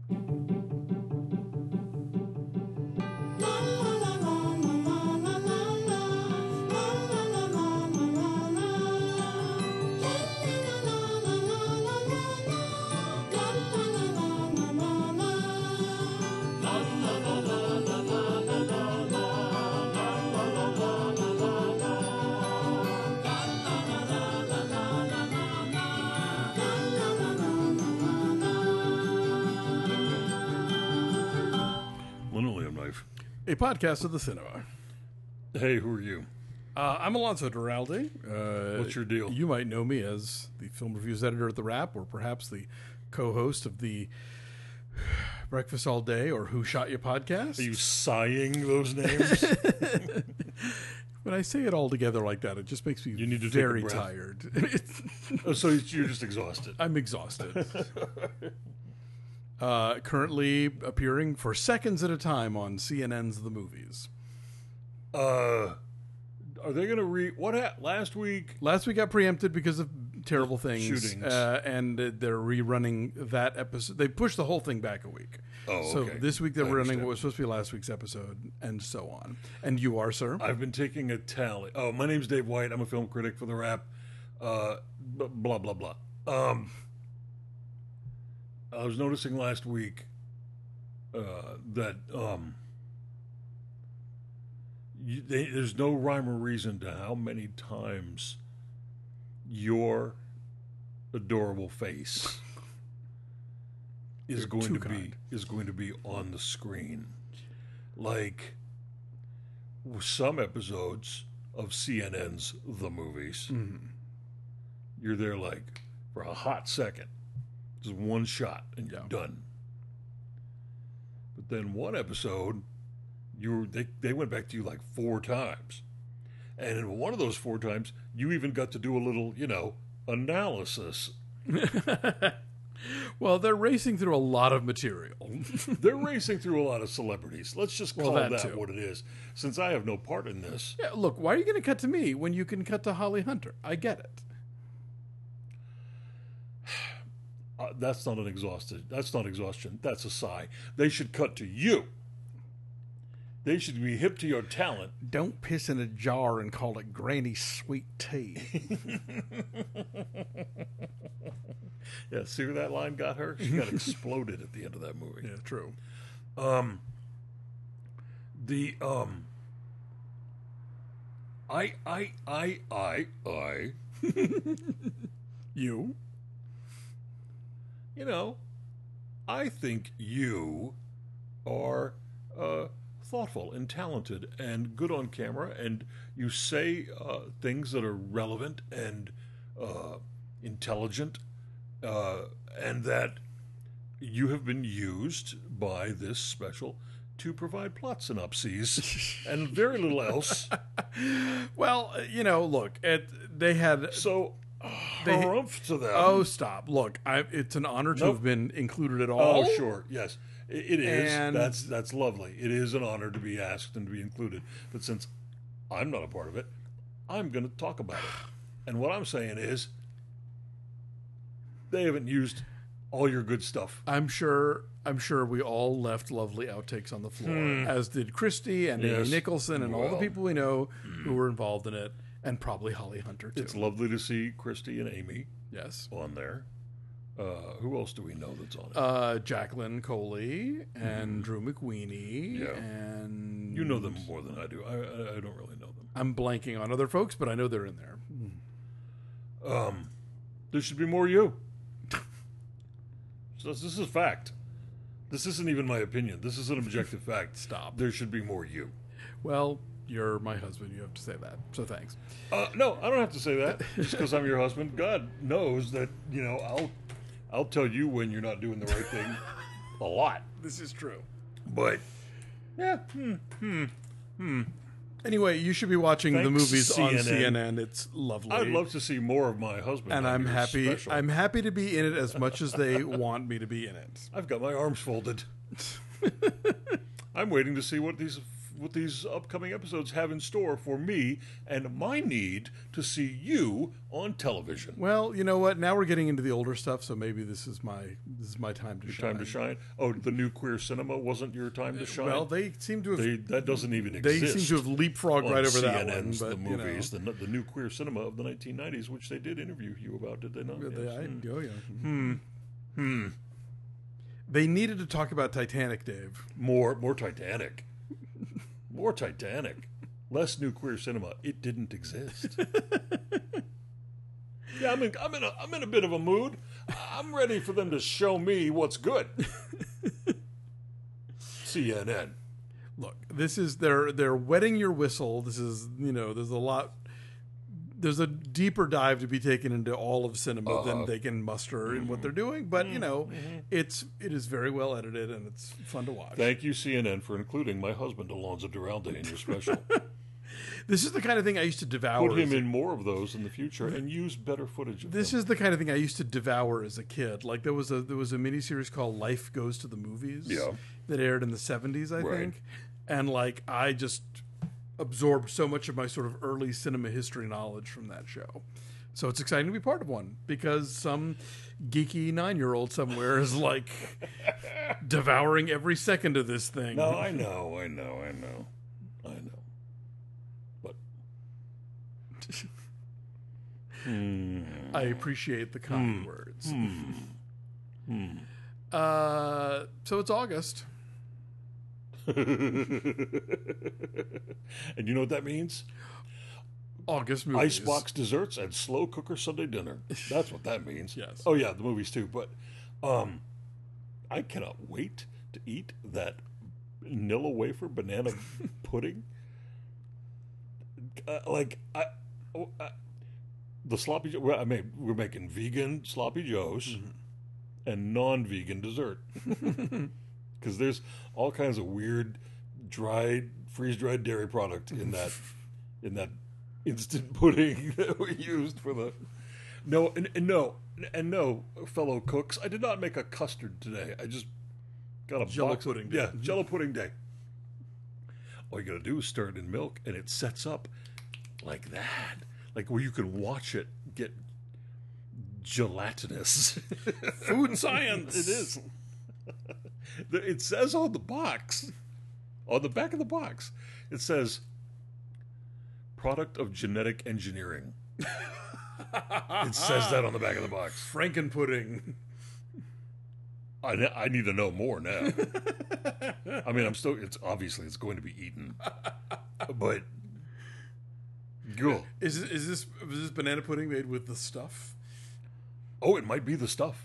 Linoleum Knife. A podcast of the cinema. Hey, who are you? I'm Alonso Duralde. What's your deal? You might know me as the film reviews editor at The Wrap, or perhaps the co-host of the Breakfast All Day or Who Shot You podcast. Are you sighing those names? When I say it all together like that, it just makes me need to take a very breath. tired. Oh, so you're just exhausted. I'm exhausted. Currently appearing for seconds at a time on CNN's The Movies. Are they going to last week? Last week got preempted because of terrible things. Shootings. And they're rerunning that episode. They pushed the whole thing back a week. Oh, so okay. this week they're I running understand. what was supposed to be last week's episode, and so on. And you are, sir? I've been taking a tally. Oh, my name's Dave White. I'm a film critic for The Wrap. Blah, blah, blah. I was noticing last week that there's no rhyme or reason to how many times your adorable face is You're going too to kind. be on the screen. Like some episodes of CNN's The Movies, you're there like for a hot second, just one shot, and you're done. But then one episode, they went back to you like 4 times, and in one of those 4 times, you even got to do a little, analysis. Well, they're racing through a lot of material. They're racing through a lot of celebrities. Let's just call that that too. what it is. Since I have no part in this, Yeah, look, why are you going to cut to me when you can cut to Holly Hunter? I get it. that's not exhaustion. That's a sigh. They should cut to you. They should be hip to your talent. Don't piss in a jar and call it Granny Sweet Tea. Yeah, see where that line got her? She got exploded at the end of that movie. Yeah, true. You? I think you are thoughtful and talented and good on camera, and you say things that are relevant and intelligent, and that you have been used by this special to provide plot synopses and very little else. Well, look, they had... So, harumph to them. Oh, stop. Look, it's an honor to have been included at all. Oh, sure, yes. It is. And- That's lovely. It is an honor to be asked and to be included. But since I'm not a part of it, I'm going to talk about it. And what I'm saying is, they haven't used all your good stuff. I'm sure we all left lovely outtakes on the floor, as did Christy and Yes. Amy Nicholson and all the Well. people we know who were involved in it, and probably Holly Hunter, too. It's lovely to see Christy and Amy Yes. on there. Who else do we know that's on it? Jacqueline Coley and Drew McWeeny. Yeah. And You know them more than I do. I don't really know them. I'm blanking on other folks, but I know they're in there. There should be more you. So this is fact. This isn't even my opinion. This is an objective fact. Stop. There should be more you. Well, you're my husband. You have to say that. So thanks. No, I don't have to say that. Just because I'm your husband. God knows that, I'll tell you when you're not doing the right thing a lot. This is true. But, yeah. Anyway, you should be watching the Thanks, movies on CNN. CNN. It's lovely. I'd love to see more of my husband. and on I'm your happy. special. I'm happy to be in it as much as they want me to be in it. I've got my arms folded. I'm waiting to see what these what these upcoming episodes have in store for me and my need to see you on television. Well, you know what? Now we're getting into the older stuff, so maybe this is my time to shine. Time to shine. Oh, the new queer cinema wasn't your time to shine. Well, they seem to have. That doesn't even They exist. seem to have leapfrogged right over that one. CNN's But the movies, the new queer cinema of the 1990s, which they did interview you about, did they not? They needed to talk about Titanic, Dave. More Titanic. More Titanic. Less new queer cinema. It didn't exist. Yeah, I'm in a bit of a mood. I'm ready for them to show me what's good. CNN. Look, this is they're wetting your whistle. This is, there's a lot. There's a deeper dive to be taken into all of cinema than they can muster in what they're doing. But it is very well edited and it's fun to watch. Thank you, CNN, for including my husband Alonzo Duralde in your special. This is the kind of thing I used to devour. Put him in more of those in the future and use better footage of This them. is the kind of thing I used to devour as a kid. Like there was a miniseries called Life Goes to the Movies that aired in the 70s, I think. And like I just absorbed so much of my sort of early cinema history knowledge from that show. So it's exciting to be part of one because some geeky 9-year-old somewhere is like devouring every second of this thing. No, I know. But I appreciate the kind words. So it's August. And you know what that means? August movies. Icebox desserts and slow cooker Sunday dinner. That's what that means. Yes. Oh yeah, the movies too. But I cannot wait to eat that Nilla wafer banana pudding. The sloppy. We're making vegan sloppy joes and non-vegan dessert. Because there's all kinds of weird, freeze-dried dairy product in that instant pudding that we used for the. No, fellow cooks, I did not make a custard today. I just got a Jello box pudding. Yeah, Jello pudding day. All you gotta do is stir it in milk, and it sets up like that, like where you can watch it get gelatinous. Food science. It is. It says on the box, on the back of the box, it says, product of genetic engineering. It says that on the back of the box. Frankenpudding. I need to know more now. I mean, it's going to be eaten. But, go. Oh, it might be the stuff.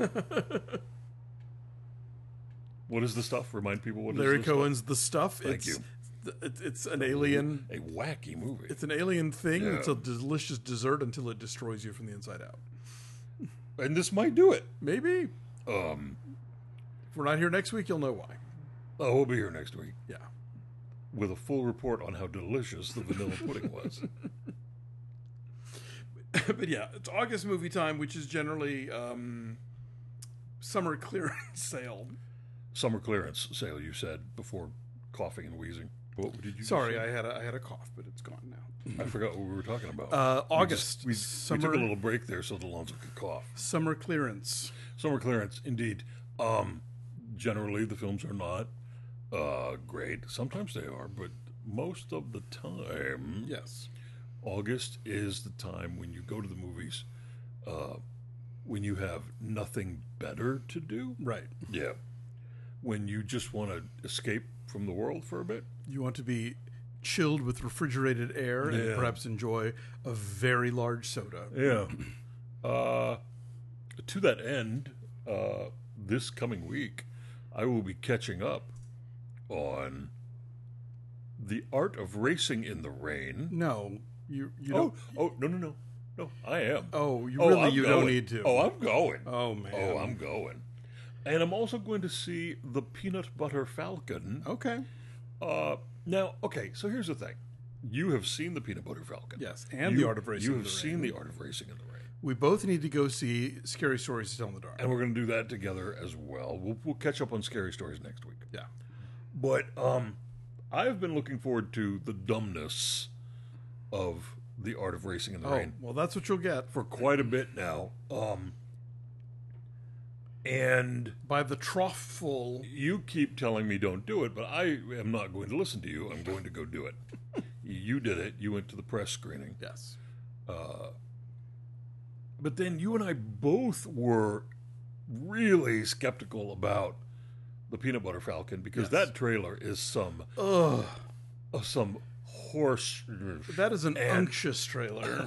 What is the stuff? Remind people what Larry is the Cohen's The Stuff. Thank you. It's an alien. A wacky movie. It's an alien thing. Yeah. It's a delicious dessert until it destroys you from the inside out. And this might do it. Maybe. If we're not here next week, you'll know why. Oh, we'll be here next week. Yeah. With a full report on how delicious the vanilla pudding was. But yeah, it's August movie time, which is generally summer clearance sale. Summer clearance sale, you said, before coughing and wheezing. What did you Sorry, say? I had a cough, but it's gone now. I forgot what we were talking about. August. We took a little break there so Alonzo could cough. Summer clearance. Summer clearance, indeed. Generally, the films are not great. Sometimes they are, but most of the time, Yes. August is the time when you go to the movies, when you have nothing better to do. Right. Yeah. When you just want to escape from the world for a bit. You want to be chilled with refrigerated air and perhaps enjoy a very large soda. Yeah. To that end, this coming week, I will be catching up on The Art of Racing in the Rain. No, you don't. No, I am. Oh, you I'm don't going. need to. Oh, I'm going. Oh, man. Oh, I'm going. And I'm also going to see The Peanut Butter Falcon. Okay. Now, okay, so here's the thing. You have seen The Peanut Butter Falcon. Yes, and The Art of Racing You in have the seen Rain. The Art of Racing in the Rain. We both need to go see Scary Stories to Tell in the Dark. And we're going to do that together as well. We'll catch up on Scary Stories next week. Yeah. But I've been looking forward to the dumbness of The Art of Racing in the Rain. Well, that's what you'll get for quite a bit now. And by the trough full. You keep telling me don't do it, but I am not going to listen to you. I'm going to go do it. You did it. You went to the press screening. Yes. But then you and I both were really skeptical about the Peanut Butter Falcon because that trailer is some horse. That is an unctuous trailer.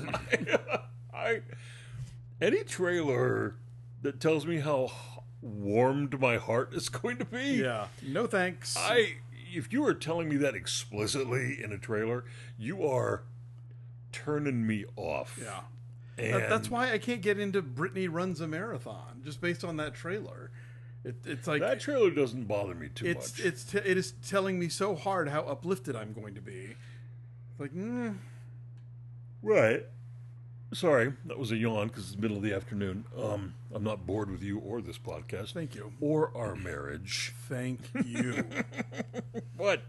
Any trailer that tells me how warmed my heart is going to be. Yeah. No thanks. If you are telling me that explicitly in a trailer, you are turning me off. Yeah. That's why I can't get into Brittany Runs a Marathon, just based on that trailer. It's like that trailer doesn't bother me too much. It is telling me so hard how uplifted I'm going to be. Like, Right. Sorry, that was a yawn because it's the middle of the afternoon. I'm not bored with you or this podcast. Thank you. Or our marriage. Thank you. But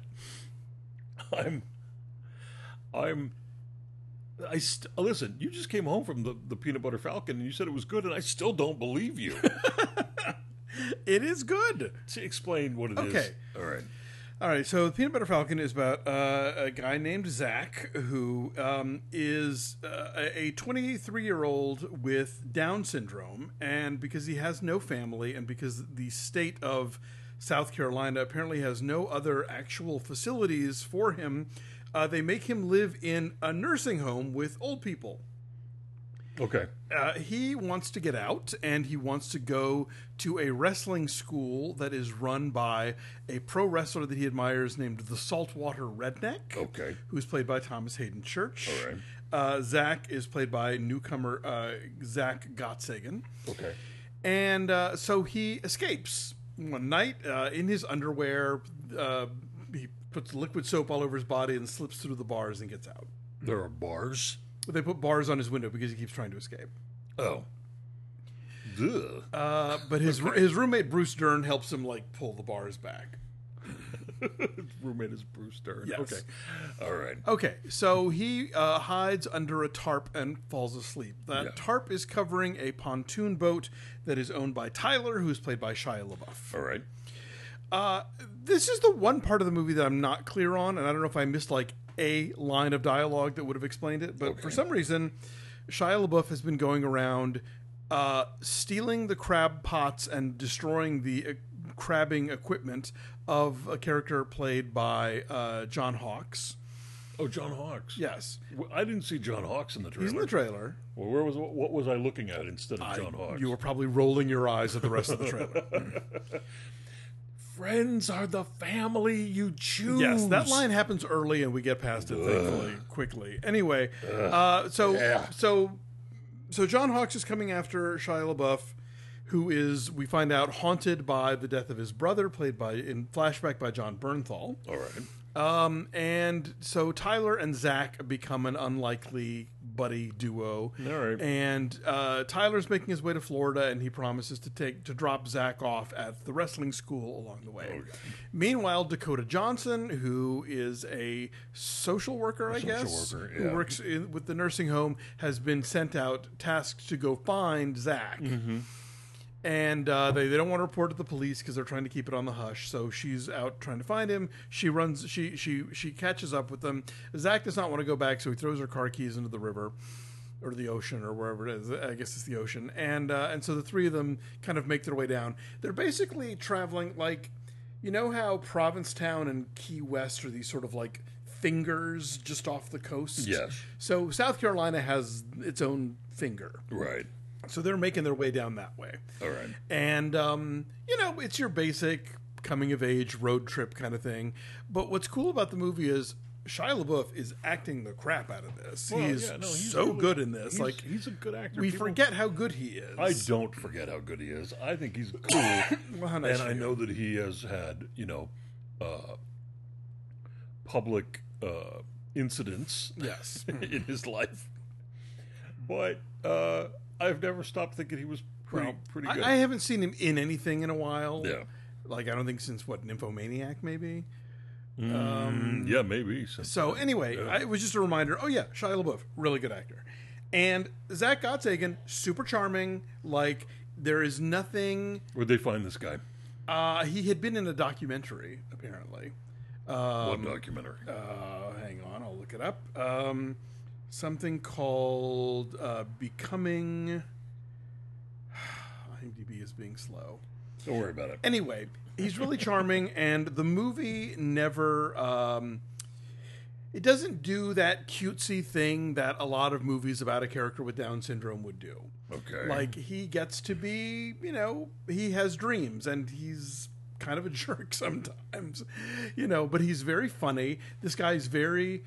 listen, you just came home from the Peanut Butter Falcon and you said it was good, and I still don't believe you. It is good. Explain what it is. Okay. All right, so the Peanut Butter Falcon is about a guy named Zach who is a 23-year-old with Down syndrome, and because he has no family and because the state of South Carolina apparently has no other actual facilities for him, they make him live in a nursing home with old people. Okay. He wants to get out, and he wants to go to a wrestling school that is run by a pro wrestler that he admires named the Saltwater Redneck. Okay. Who's played by Thomas Hayden Church. All right. Zach is played by newcomer Zach Gottsagen. Okay. And so he escapes one night in his underwear. He puts liquid soap all over his body and slips through the bars and gets out. There are bars? They put bars on his window because he keeps trying to escape. Oh. But his roommate Bruce Dern helps him pull the bars back. His roommate is Bruce Dern. Yes. Okay. All right. Okay. So he hides under a tarp and falls asleep. That tarp is covering a pontoon boat that is owned by Tyler, who's played by Shia LaBeouf. All right. This is the one part of the movie that I'm not clear on, and I don't know if I missed a line of dialogue that would have explained it, but for some reason, Shia LaBeouf has been going around stealing the crab pots and destroying the crabbing equipment of a character played by John Hawkes. Oh, John Hawkes. Yes. I didn't see John Hawkes in the trailer. He's in the trailer. Well, what was I looking at instead of John Hawkes? You were probably rolling your eyes at the rest of the trailer. Friends are the family you choose. Yes, that line happens early, and we get past it thankfully quickly. Anyway, so John Hawkes is coming after Shia LaBeouf, who is, we find out, haunted by the death of his brother, played by in flashback by John Bernthal. All right. And so Tyler and Zach become an unlikely buddy duo. All right. And Tyler's making his way to Florida, and he promises to drop Zach off at the wrestling school along the way. Okay. Meanwhile, Dakota Johnson, who is a social worker, who works with the nursing home, has been sent out tasked to go find Zach. Mm-hmm. And they don't want to report to the police because they're trying to keep it on the hush. So she's out trying to find him. She runs. She catches up with them. Zach does not want to go back, so he throws her car keys into the river or the ocean or wherever it is. I guess it's the ocean. And so the three of them kind of make their way down. They're basically traveling you know how Provincetown and Key West are these sort of fingers just off the coast. Yes. So South Carolina has its own finger. Right. So they're making their way down that way. All right. And, it's your basic coming-of-age road trip kind of thing. But what's cool about the movie is Shia LaBeouf is acting the crap out of this. Well, he's so really good in this. He's a good actor. We forget how good he is. I don't forget how good he is. I think he's cool. Well, how nice and I know that he has had, public incidents yes. in his life. But I've never stopped thinking he was pretty good. I haven't seen him in anything in a while. Yeah. I don't think since, Nymphomaniac, maybe? Yeah, maybe. So anyway, it was just a reminder. Oh yeah, Shia LaBeouf, really good actor, and Zach Gottsagen, super charming. Like there is nothing. Where'd they find this guy? He had been in a documentary, apparently. What documentary? Hang on, I'll look it up. Something called Becoming. IMDb is being slow. Don't worry about it. Anyway, he's really charming, and the movie never. It doesn't do that cutesy thing that a lot of movies about a character with Down syndrome would do. Okay. Like, he gets to be, he has dreams, and he's kind of a jerk sometimes, but he's very funny. This guy's very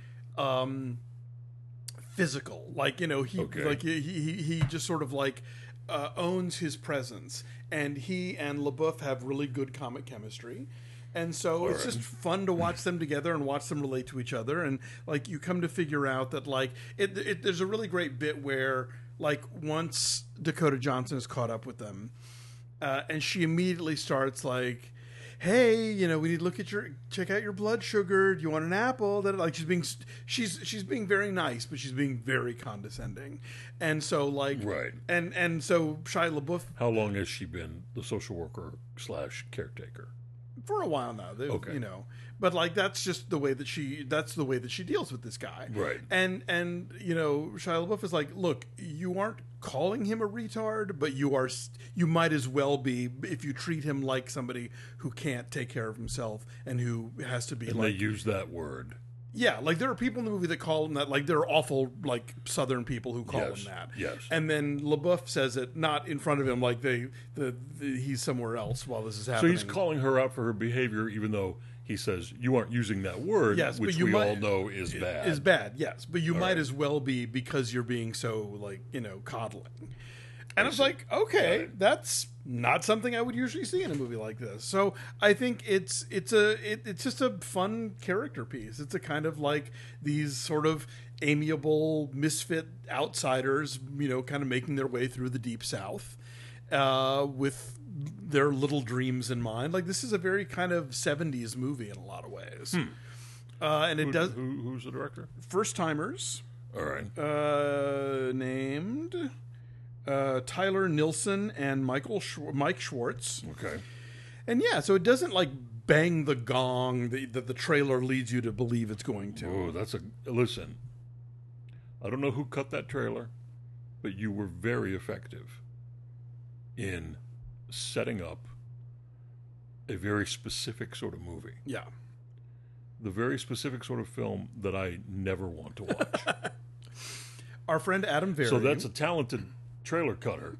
physical. Like, he just sort of like owns his presence, and he and LaBeouf have really good comic chemistry. And so it's just fun to watch them together and watch them relate to each other. And like you come to figure out that like there's a really great bit where like once Dakota Johnson is caught up with them, and she immediately starts like, "Hey, we need to check out your blood sugar. Do you want an apple?" That like she's being very nice, but she's being very condescending. And so like and so Shia LaBeouf. How long has she been the social worker / caretaker? For a while now, but like that's just the way that she deals with this guy, right? And Shia LaBeouf is like, look, you aren't calling him a retard, but you might as well be if you treat him like somebody who can't take care of himself and who has to be. And like, they use that word. Yeah, like there are people in the movie that call him that. Like there are awful like Southern people who call him that. Yes. And then LaBeouf says it not in front of him, like he's somewhere else while this is happening. So he's calling her out for her behavior, even though he says you aren't using that word, which we all know is bad. Is bad, yes, but you might as well be because you're being so like coddling. And it's like, okay, that's not something I would usually see in a movie like this. So I think it's just a fun character piece. It's a kind of like these sort of amiable misfit outsiders, kind of making their way through the Deep South with their little dreams in mind. Like this is a very kind of 70s movie in a lot of ways. And it does. Who's the director? First Timers. All right. Named Tyler Nilson and Mike Schwartz. Okay. And yeah, so it doesn't like bang the gong that the trailer leads you to believe it's going to. Oh, listen. I don't know who cut that trailer, but you were very effective in setting up a very specific sort of movie. Yeah. The very specific sort of film that I never want to watch. Our friend Adam Very. So that's a talented trailer cutter,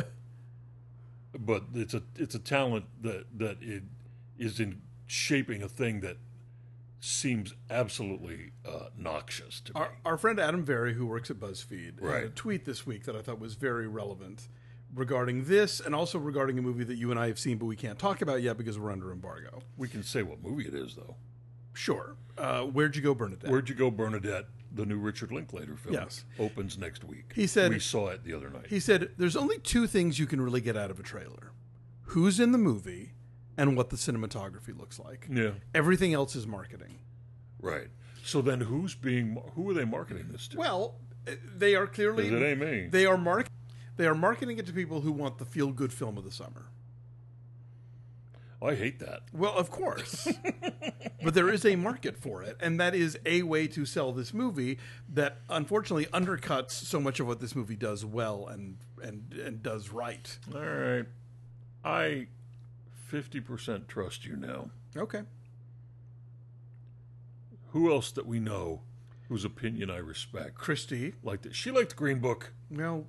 but it's a talent that it is in shaping a thing that seems absolutely noxious to me. Our friend Adam Very, who works at BuzzFeed, had a tweet this week that I thought was very relevant regarding this, and also regarding a movie that you and I have seen, but we can't talk about yet because we're under embargo. We can say what movie it is, though. Sure. Where'd You Go, Bernadette? Where'd You Go, Bernadette? The new Richard Linklater film. Yes. Opens next week. He said we saw it the other night. He said there's only two things you can really get out of a trailer: who's in the movie and what the cinematography looks like. Yeah. Everything else is marketing. Right. So then who are they marketing this to? Well, they are clearly. 'Cause it ain't me. They are marketing it to people who want the feel-good film of the summer. I hate that. Well, of course. But there is a market for it, and that is a way to sell this movie that unfortunately undercuts so much of what this movie does well and does right. All right. I 50% trust you now. Okay. Who else that we know whose opinion I respect? Christy. She liked Green Book. Well,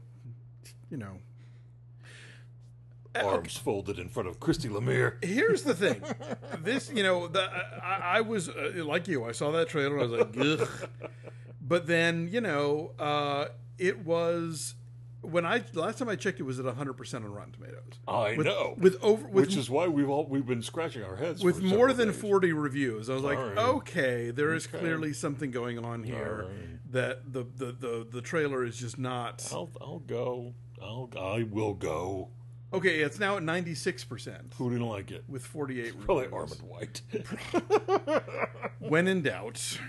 Arms folded in front of Christy Lemire. Here's the thing. This, I was like you. I saw that trailer. I was like, ugh. But then, it was last time I checked, it was at 100% on Rotten Tomatoes. I know. Which is why we've been scratching our heads with more than days. 40 reviews. I was like, okay, there is clearly something going on here that the trailer is just not. I will go. Okay, it's now at 96%. Who didn't like it? With 48 reviews. Probably Armand White. When in doubt.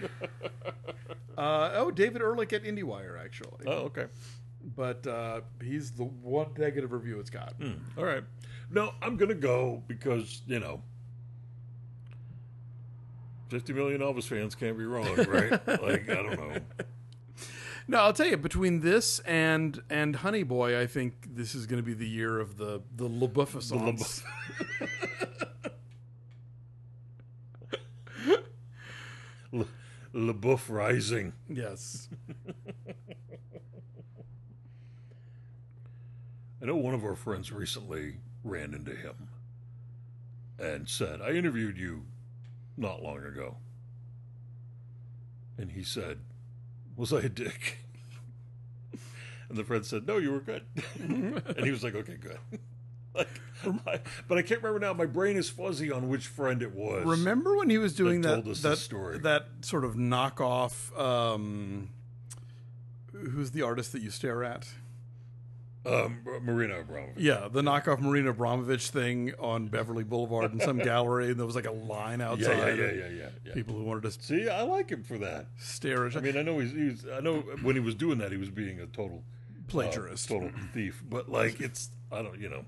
David Ehrlich at IndieWire, actually. Oh, okay. But he's the one negative review it's got. All right. No, I'm going to go because, 50 million Elvis fans can't be wrong, right? Like, I don't know. No, I'll tell you, between this and Honey Boy, I think this is going to be the year of the LaBeouf-essence. LaBeouf Rising. Yes. I know one of our friends recently ran into him and said, I interviewed you not long ago. And he said, was I a dick? And the friend said, no, you were good. And he was like, okay, good. But I can't remember now. My brain is fuzzy on which friend it was. Remember when he was doing that story. That sort of knockoff, who's the artist that you stare at? Marina Abramovich. Yeah, the knockoff Marina Abramovich thing on Beverly Boulevard in some gallery, and there was like a line outside. Yeah. People who wanted to see. I like him for that. Stare at. I mean, I know I know when he was doing that, he was being a total plagiarist, total thief. But like, I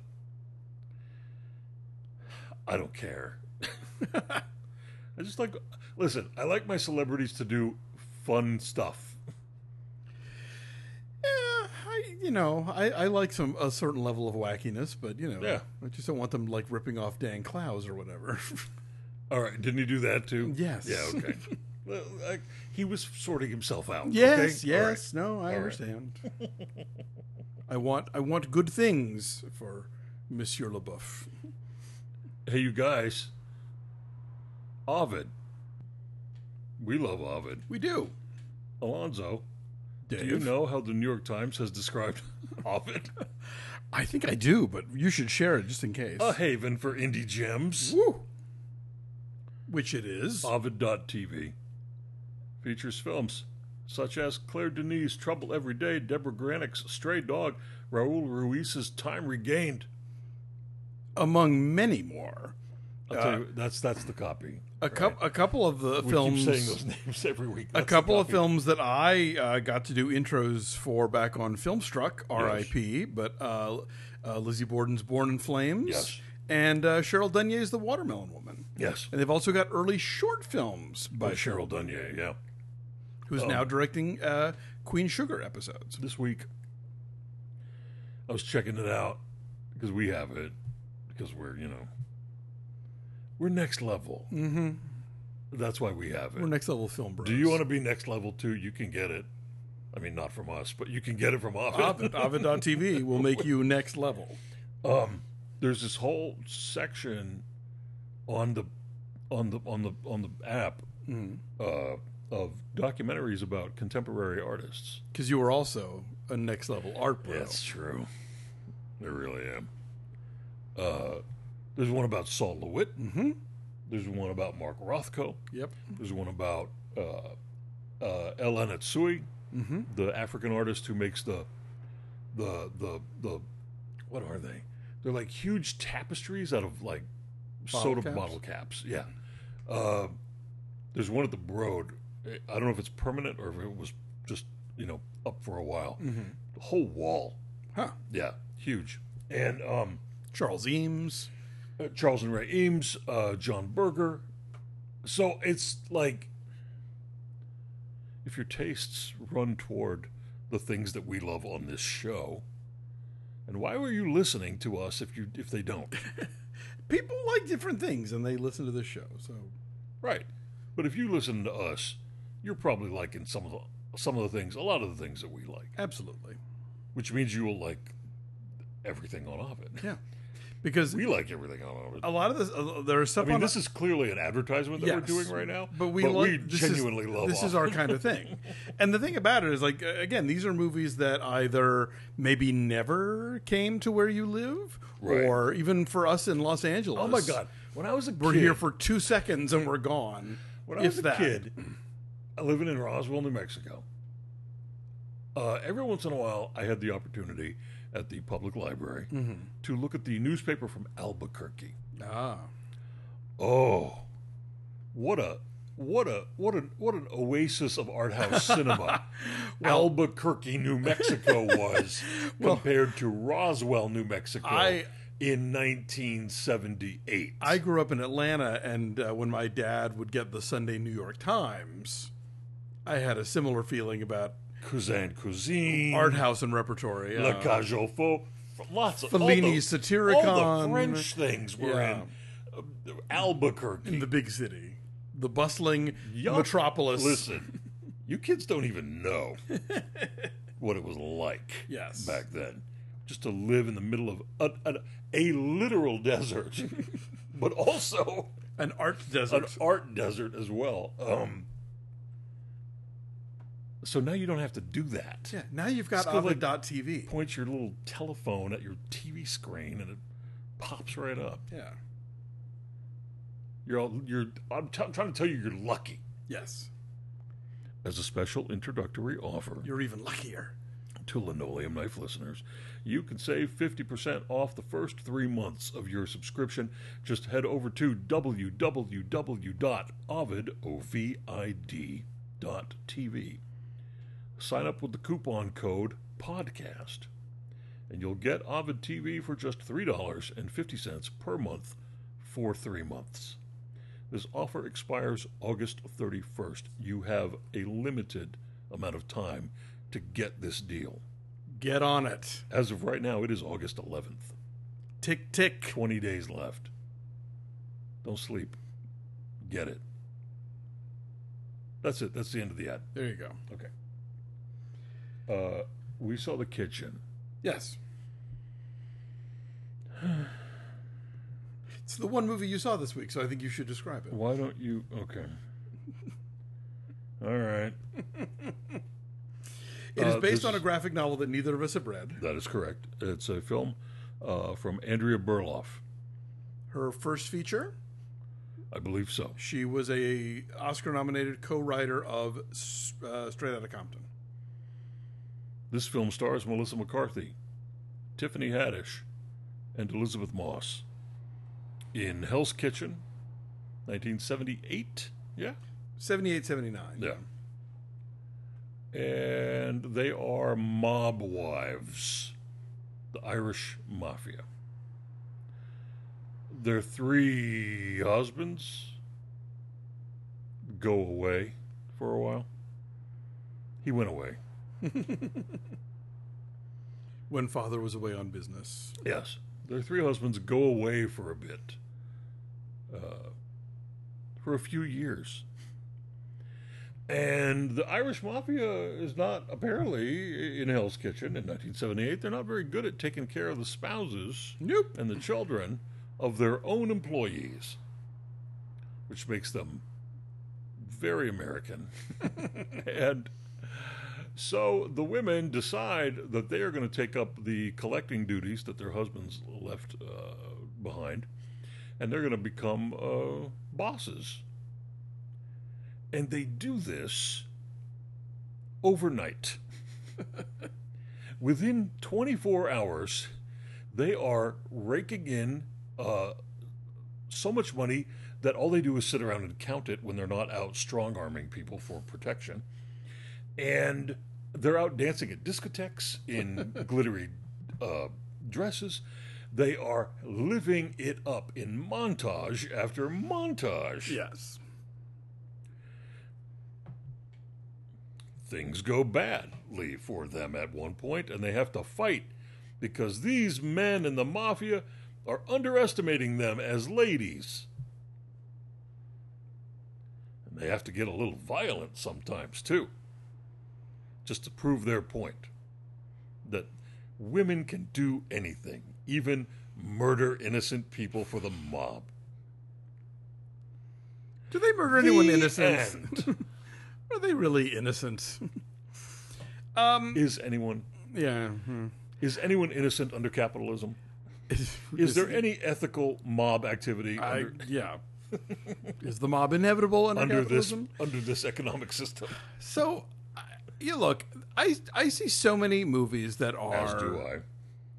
don't care. I just like. Listen, I like my celebrities to do fun stuff. I like a certain level of wackiness, but I just don't want them like ripping off Dan Clowes or whatever. All right, didn't he do that too? Yes. Yeah. Okay. Well, he was sorting himself out. Yes. Okay? Yes. Right. No, I understand. I want good things for Monsieur LaBeouf. Hey, you guys. Ovid. We love Ovid. We do. Alonzo. Dave? Do you know how the New York Times has described Ovid? I think I do, but you should share it just in case. A haven for indie gems. Woo! Which it is. Ovid.tv features films such as Claire Denis' Trouble Every Day, Deborah Granick's Stray Dog, Raul Ruiz's Time Regained. Among many more. I'll tell you, that's the copy. A couple of the films. We keep saying those names every week. A couple of films that I got to do intros for back on Filmstruck, R.I.P., but Lizzie Borden's Born in Flames. Yes. And Cheryl Dunye's The Watermelon Woman. Yes. And they've also got early short films by Cheryl Dunye, yeah. Who's now directing Queen Sugar episodes. This week, I was checking it out because we have it, because we're next level. Mm-hmm. That's why we have it. We're next level film bros. Do you want to be next level too? You can get it. I mean, not from us, but you can get it from Ovid. Ovid.tv will make you next level. There's this whole section on the app of documentaries about contemporary artists. Because you were also a next level art bro. That's true. I really am. There's one about Saul LeWitt. Mm-hmm. There's one about Mark Rothko. Yep. There's one about Ellen Atsui, the African artist who makes the what are they? They're like huge tapestries out of like bottle caps. Yeah. There's one at the Broad. I don't know if it's permanent or if it was just up for a while. Mm-hmm. The whole wall. Huh. Yeah. Huge. And Charles Eames. Charles and Ray Eames, John Berger. So it's like, if your tastes run toward the things that we love on this show, and why were you listening to us if they don't? People like different things and they listen to this show. So right, but if you listen to us, you're probably liking some of the things, a lot of the things that we like. Absolutely, which means you will like everything on Ovid. Yeah. Because we like everything on Ovid. A lot of this, there's stuff. I mean, this is clearly an advertisement that we're doing right now. But we genuinely love. This is our kind of thing. And the thing about it is, like, again, these are movies that either maybe never came to where you live, or even for us in Los Angeles. Oh my God! When I was a kid, we're here for 2 seconds and we're gone. When I was a kid, living in Roswell, New Mexico, every once in a while, I had the opportunity at the public library to look at the newspaper from Albuquerque. Ah. Oh, what an oasis of art house cinema Albuquerque, New Mexico was compared to Roswell, New Mexico in 1978. I grew up in Atlanta, and when my dad would get the Sunday New York Times, I had a similar feeling about Cousin Cuisine, art house and repertory. La Cage aux Folles, lots of Fellini's Satyricon. All the French things were in Albuquerque, in the big city, the bustling metropolis. Listen, you kids don't even know what it was like back then. Just to live in the middle of a literal desert, but also an art desert. An art desert as well. So now you don't have to do that. Yeah, now you've got Ovid.tv. Point your little telephone at your TV screen and it pops right up. Yeah. I'm trying to tell you, you're lucky. Yes. As a special introductory offer, you're even luckier. To Linoleum Knife listeners, you can save 50% off the first 3 months of your subscription. Just head over to www.ovid.tv. Sign up with the coupon code PODCAST, and you'll get Ovid TV for just $3.50 per month for 3 months. This offer expires August 31st. You have a limited amount of time to get this deal. Get on it. As of right now, it is August 11th. Tick, tick. 20 days left. Don't sleep. Get it. That's it. That's the end of the ad. There you go. Okay. We saw The Kitchen. Yes. It's the one movie you saw this week, so I think you should describe it. Why don't you? Okay. All right. It is based on a graphic novel that neither of us have read. That is correct. It's a film from Andrea Berloff. Her first feature? I believe so. She was a Oscar-nominated co-writer of Straight Outta Compton. This film stars Melissa McCarthy, Tiffany Haddish, and Elizabeth Moss. In Hell's Kitchen, 1978. Yeah? 78, 79. Yeah. And they are mob wives, the Irish Mafia. Their 3 husbands go away for a while. He went away. When father was away on business. Yes. Their 3 husbands go away for a bit. For a few years. And the Irish Mafia is not, apparently, in Hell's Kitchen in 1978, they're not very good at taking care of the spouses and the children of their own employees, which makes them very American. And so the women decide that they are going to take up the collecting duties that their husbands left behind, and they're going to become bosses. And they do this overnight. Within 24 hours, they are raking in so much money that all they do is sit around and count it when they're not out strong-arming people for protection. And they're out dancing at discotheques in glittery dresses. They are living it up in montage after montage. Yes. Things go badly for them at one point, and they have to fight because these men in the mafia are underestimating them as ladies. And they have to get a little violent sometimes, too, just to prove their point that women can do anything, even murder innocent people for the mob. Do they murder anyone innocent? Are they really innocent? Is anyone? Yeah. Is anyone innocent under capitalism? Is there any ethical mob activity? Yeah. Is the mob inevitable under capitalism? Under this economic system? So, you look, I see so many movies that are... As do I.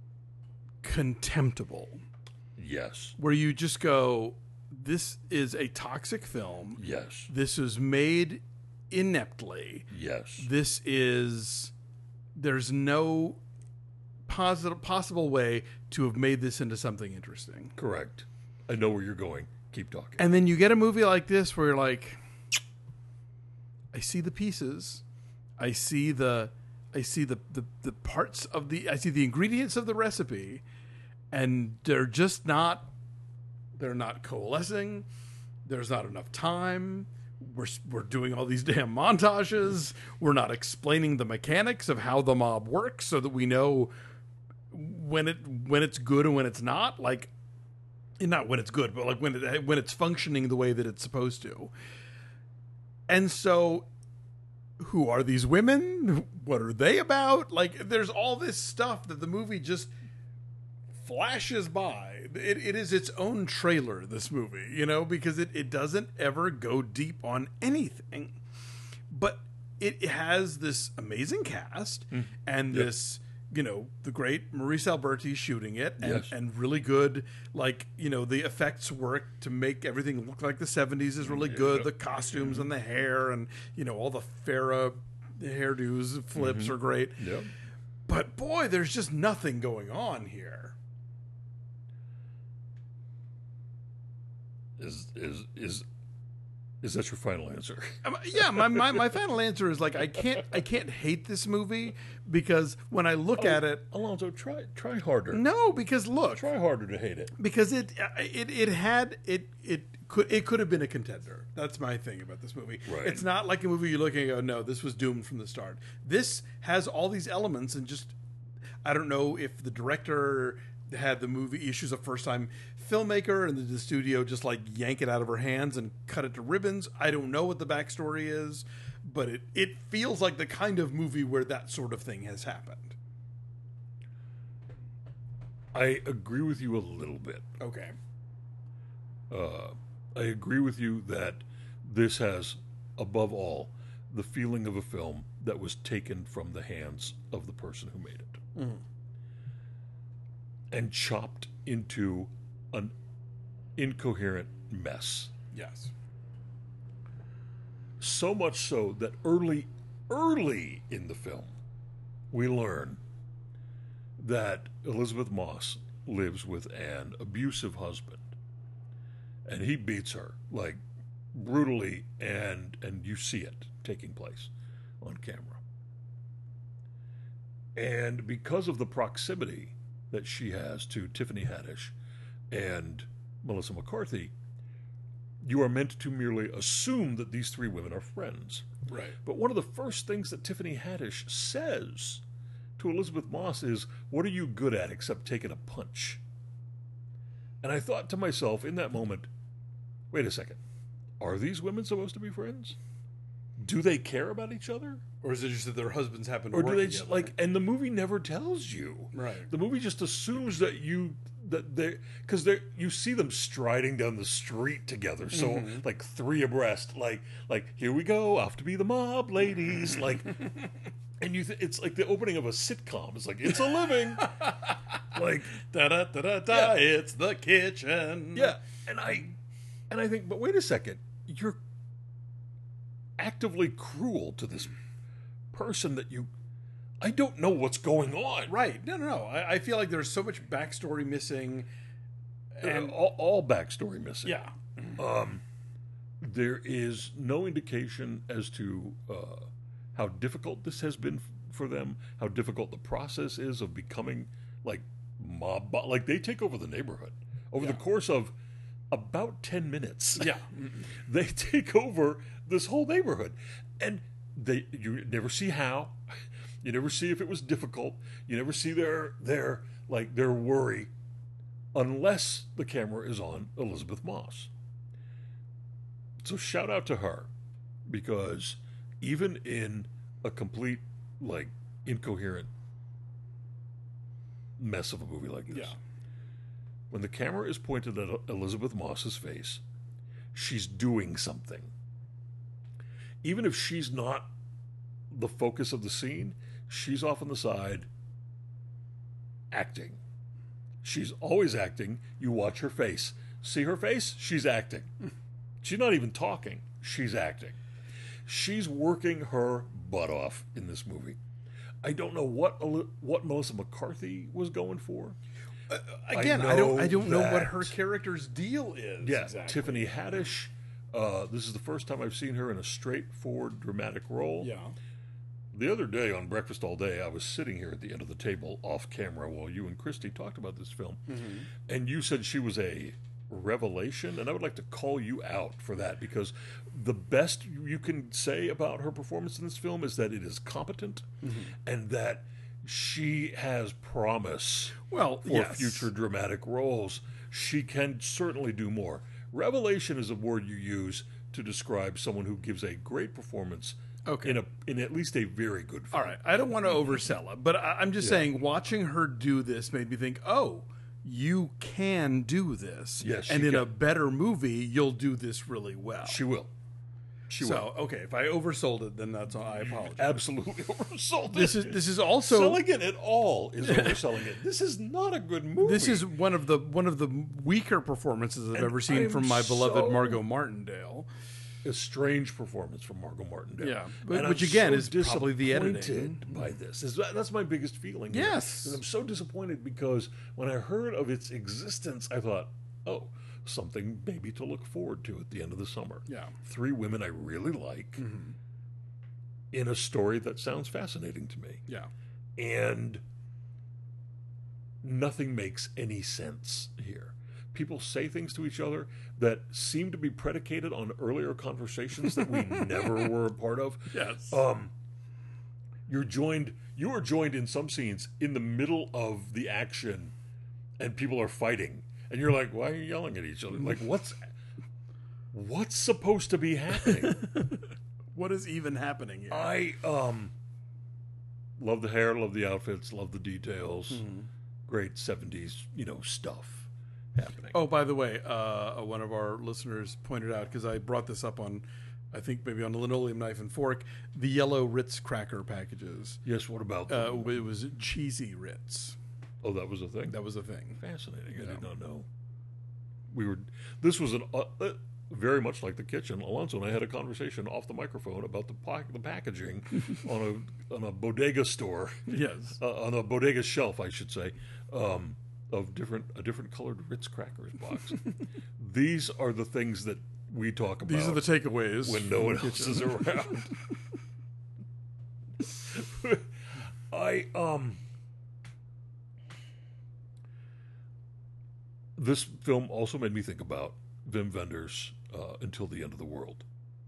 contemptible. Yes. Where you just go, this is a toxic film. Yes. This is made ineptly. Yes. There's no possible way to have made this into something interesting. Correct. I know where you're going. Keep talking. And then you get a movie like this where you're like, I see the pieces. I see the parts of I see the ingredients of the recipe, and they're not coalescing. There's not enough time. We're doing all these damn montages. We're not explaining the mechanics of how the mob works so that we know when it's good and when it's not. Like, not when it's good, but like when it's functioning the way that it's supposed to. And so, who are these women? What are they about? Like, there's all this stuff that the movie just flashes by. It is its own trailer, this movie, because it doesn't ever go deep on anything. But it has this amazing cast and this, the great Maurice Alberti shooting it and really good, like, the effects work to make everything look like the 70s is really good. The costumes and the hair and, all the Farrah hairdos, flips are great. Yep. But boy, there's just nothing going on here. Is that your final answer? Yeah, my final answer is like I can't hate this movie because when I look at it, Alonzo, try harder. No, because look, try harder to hate it because it could have been a contender. That's my thing about this movie. Right. It's not like a movie you're looking and go, no, this was doomed from the start. This has all these elements and just I don't know if the director had the movie issues a first time filmmaker and the studio just like yank it out of her hands and cut it to ribbons. I don't know what the backstory is, but it feels like the kind of movie where that sort of thing has happened. I agree with you a little bit. Okay. I agree with you that this has, above all, the feeling of a film that was taken from the hands of the person who made it. And chopped into an incoherent mess. Yes. So much so that early in the film, we learn that Elizabeth Moss lives with an abusive husband. And he beats her, like, brutally, and you see it taking place on camera. And because of the proximity that she has to Tiffany Haddish and Melissa McCarthy, you are meant to merely assume that these three women are friends. Right. But one of the first things that Tiffany Haddish says to Elizabeth Moss is, "What are you good at except taking a punch?" And I thought to myself in that moment, wait a second, are these women supposed to be friends? Do they care about each other? Or is it just that their husbands happen to work together? Or do they just, like, and the movie never tells you. Right. The movie just assumes that because you see them striding down the street together. So, like, three abreast, like, here we go, off to be the mob, ladies. Like, and it's like the opening of a sitcom. It's like, it's a living. Like, da-da-da-da-da, it's the kitchen. Yeah. And I think, but wait a second, you're actively cruel to this person that I don't know what's going on. Right. No. I feel like there's so much backstory missing. And all backstory missing. Yeah. There is no indication as to how difficult this has been for them, how difficult the process is of becoming, like, mob. Like, they take over the neighborhood over the course of about 10 minutes. Yeah. They take over this whole neighborhood. And you never see how. You never see if it was difficult. You never see their worry unless the camera is on Elizabeth Moss. So shout out to her, because even in a complete, like, incoherent mess of a movie like this, when the camera is pointed at Elizabeth Moss's face, she's doing something. Even if she's not the focus of the scene, she's off on the side acting. She's always acting. You watch her face. See her face? She's acting. She's not even talking. She's acting. She's working her butt off in this movie. I don't know what Melissa McCarthy was going for. Again, I don't know what her character's deal is. Yeah, exactly. Tiffany Haddish. This is the first time I've seen her in a straightforward dramatic role. Yeah. The other day on Breakfast All Day, I was sitting here at the end of the table off camera while you and Christy talked about this film, and you said she was a revelation, and I would like to call you out for that, because the best you can say about her performance in this film is that it is competent and that she has promise for future dramatic roles. She can certainly do more. Revelation is a word you use to describe someone who gives a great performance in at least a very good film. All right, I don't want to oversell it, but I'm just saying, watching her do this made me think, oh, you can do this. Yes, and in a better movie, you'll do this really well. She will. Okay, if I oversold it, then that's all. I apologize. Absolutely oversold it. This is also selling it at all is overselling it. This is not a good movie. This is one of the weaker performances I've ever seen from my beloved Margot Martindale. A strange performance from Margot Martindale. Yeah, which again is probably the editing. By this, that's my biggest feeling. Yes, I'm so disappointed because when I heard of its existence, I thought, oh, something maybe to look forward to at the end of the summer. Yeah, 3 women I really like in a story that sounds fascinating to me. Yeah, and nothing makes any sense here. People say things to each other that seem to be predicated on earlier conversations that we never were a part of. Yes. You are joined in some scenes in the middle of the action and people are fighting. And you're like, why are you yelling at each other? Like, what's supposed to be happening? What is even happening here? I love the hair, love the outfits, love the details. Great 70s, stuff happening. Oh, by the way, one of our listeners pointed out, because I brought this up on, I think maybe on the Linoleum Knife and Fork, the yellow Ritz cracker packages. Yes, what about them? It was cheesy Ritz. Oh, that was a thing? That was a thing. Fascinating. I did not know. This was very much like the kitchen. Alonso and I had a conversation off the microphone about the packaging on a bodega store. Yes. On a bodega shelf, I should say. Of a different colored Ritz crackers box. These are the things that we talk about. These are the takeaways when no one else is around. This film also made me think about Wim Wenders' Until the End of the World.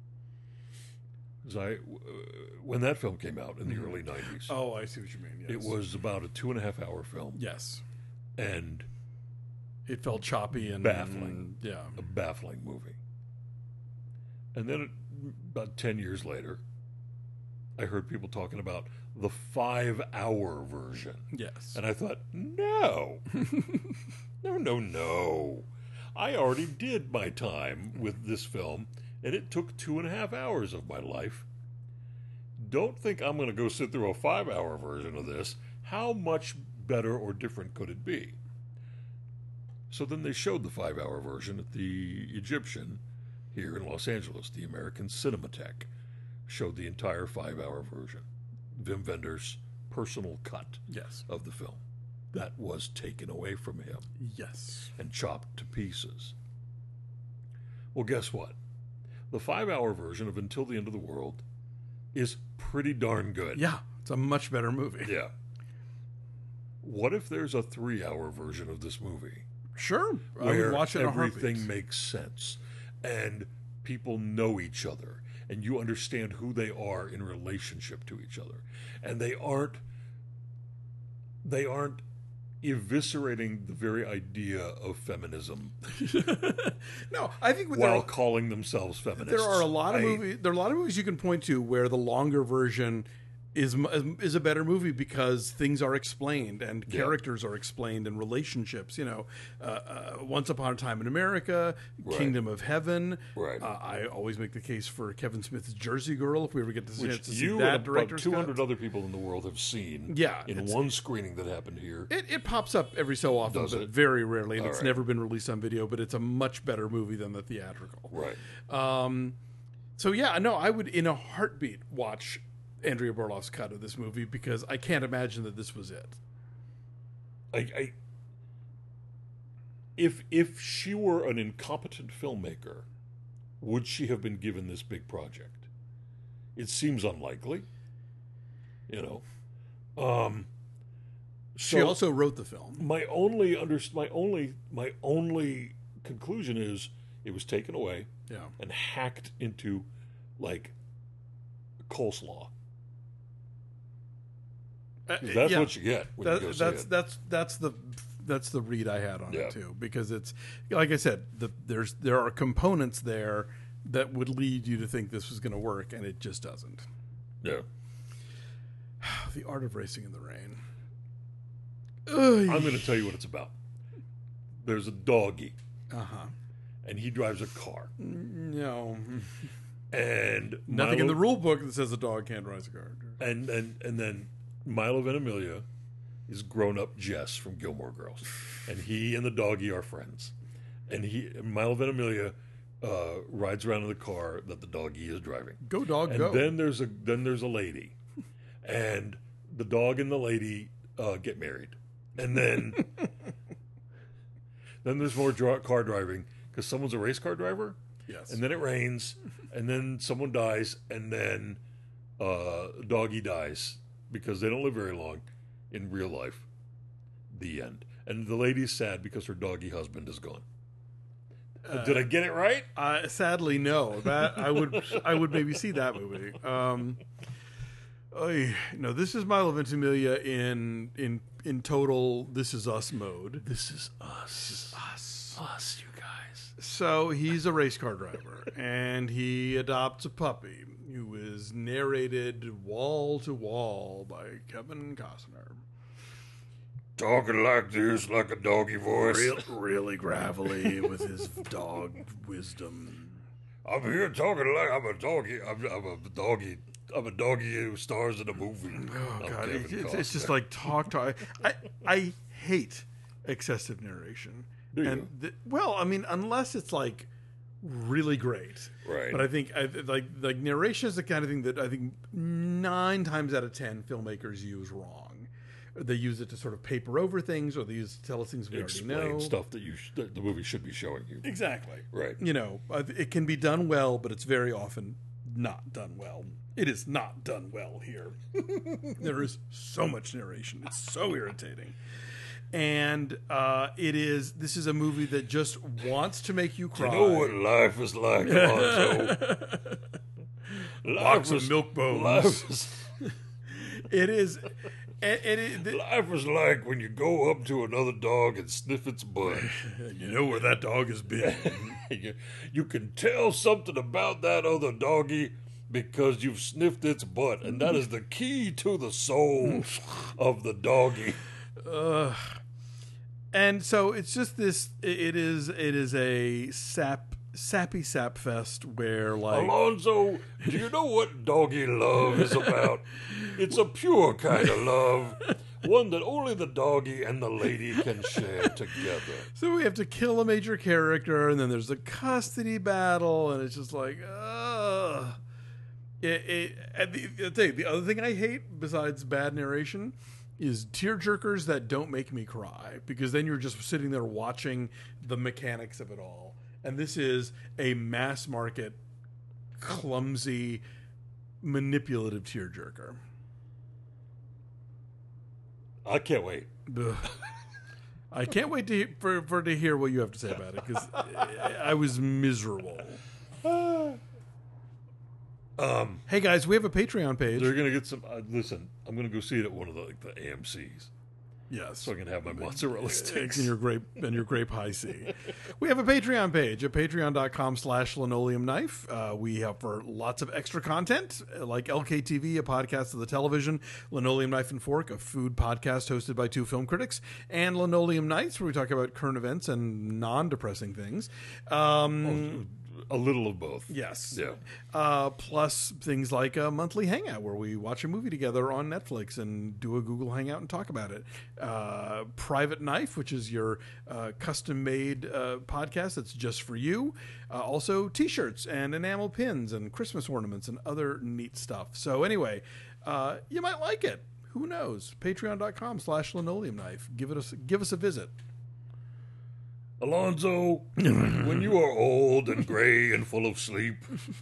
When that film came out in the early 90s. Oh, I see what you mean. Yes. It was about a 2.5-hour film. Yes. And it felt choppy and baffling. Yeah. A baffling movie. And then about 10 years later, I heard people talking about the 5-hour version. Yes. And I thought, no. No. I already did my time with this film, and it took 2.5 hours of my life. Don't think I'm going to go sit through a 5-hour version of this. How much better or different could it be? So then they showed the 5-hour version at the Egyptian here in Los Angeles. The American Cinematheque showed the entire 5-hour version. Wim Wenders' personal cut of the film. That was taken away from him. Yes. And chopped to pieces. Well, guess what? The 5-hour version of Until the End of the World is pretty darn good. Yeah, it's a much better movie. Yeah. What if there's a 3-hour version of this movie? Sure. Where I would watch it in a heartbeat. Everything makes sense. And people know each other. And you understand who they are in relationship to each other. And they aren't eviscerating the very idea of feminism. No, I think while calling themselves feminists. There are a lot of movies you can point to where the longer version is a better movie because things are explained and characters are explained and relationships. Once Upon a Time in America, Kingdom of Heaven. Right. I always make the case for Kevin Smith's Jersey Girl if we ever get to see you that and director's about 200 cut. other people in the world have seen. Yeah, in one screening that happened here. It pops up every so often, Does but it? very rarely, and All it's right. never been released on video. But it's a much better movie than the theatrical. Right. So yeah, no, I would in a heartbeat watch Andrea Borloff's cut of this movie because I can't imagine that this was it. If she were an incompetent filmmaker, would she have been given this big project? It seems unlikely. She also wrote the film. My only conclusion is it was taken away and hacked into like coleslaw. That's what you get when you go see it. That's the read I had on Yeah. it too, because it's like I said, there are components there that would lead you to think this was going to work, and it just doesn't. Yeah. The Art of Racing in the Rain. I'm going to tell you what it's about. There's a doggy, and he drives a car, No, and nothing in the rule book that says a dog can't race a car. And then Milo Ventimiglia is grown-up Jess from Gilmore Girls, and he and the doggy are friends. And Milo Ventimiglia rides around in the car that the doggy is driving. Go dog, and go. Then there's a lady, and the dog and the lady get married, and then there's more car driving because someone's a race car driver. Yes. And then it rains, and then someone dies, and then doggy dies because they don't live very long in real life. The end. And the lady's sad because her doggy husband is gone. Did I get it right? Sadly, no. That I would maybe see that movie. This is Milo Ventimiglia in total This Is Us mode. This is us. Us, you guys. So he's a race car driver, and he adopts a puppy who is narrated wall to wall by Kevin Costner. Talking like this, like a doggy voice. Really gravelly with his dog wisdom. I'm here talking like I'm a doggy. I'm a doggy who stars in a movie. Oh God, it's just like talk. I hate excessive narration. Do you? Well, I mean, unless it's like really great, Right. But I think like narration is the kind of thing that I think 9 times out of 10 filmmakers use wrong. They use it to sort of paper over things, or they use it to tell us things we already know. Explain stuff that the movie should be showing you. Exactly. Right. It can be done well, but it's very often not done well. It is not done well here. There is so much narration. It's so irritating. And this is a movie that just wants to make you cry. You know what life is like, Alonzo? Box of milk bones. It is. Life is like when you go up to another dog and sniff its butt. You know where that dog has been. You can tell something about that other doggy because you've sniffed its butt, and that is the key to the soul of the doggy. And so it's just this. It is a sappy sap fest where like Alonzo, do you know what doggy love is about? It's a pure kind of love, one that only the doggy and the lady can share together. So we have to kill a major character, and then there's a custody battle, and it's just like, ugh. The other thing I hate besides bad narration is tearjerkers that don't make me cry, because then you're just sitting there watching the mechanics of it all. And this is a mass market, clumsy, manipulative tearjerker. I can't wait. Ugh. I can't wait to hear what you have to say about it, because I was miserable. Hey guys, we have a Patreon page. They're gonna get some. Listen, I'm gonna go see it at one of the AMC's. Yes. So I can have my mozzarella sticks. And your grape high C. We have a Patreon page at patreon.com/linoleumknife. We have for lots of extra content like LKTV, a podcast of the television, Linoleum Knife and Fork, a food podcast hosted by two film critics, and Linoleum Nights, where we talk about current events and non-depressing things. A little of both. Yes. Yeah. Plus things like a monthly hangout where we watch a movie together on Netflix and do a Google Hangout and talk about it. Private Knife, which is your custom-made podcast that's just for you. Also T-shirts and enamel pins and Christmas ornaments and other neat stuff. So anyway, you might like it. Who knows? Patreon.com/linoleumknife. Give us a visit. Alonzo, when you are old and gray and full of sleep,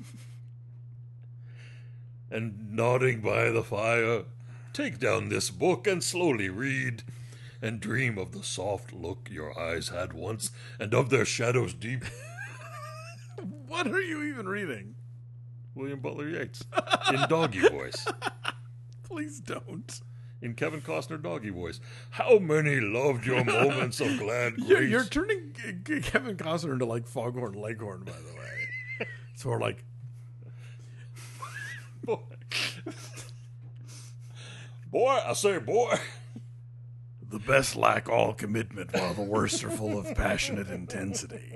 and nodding by the fire, take down this book and slowly read, and dream of the soft look your eyes had once, and of their shadows deep. What are you even reading? William Butler Yeats, in doggy voice. Please don't. In Kevin Costner doggy voice. How many loved your moments of glad grace? You're turning Kevin Costner into like Foghorn Leghorn, by the way. It's more like... Boy, I say, boy. The best lack all commitment, while the worst are full of passionate intensity.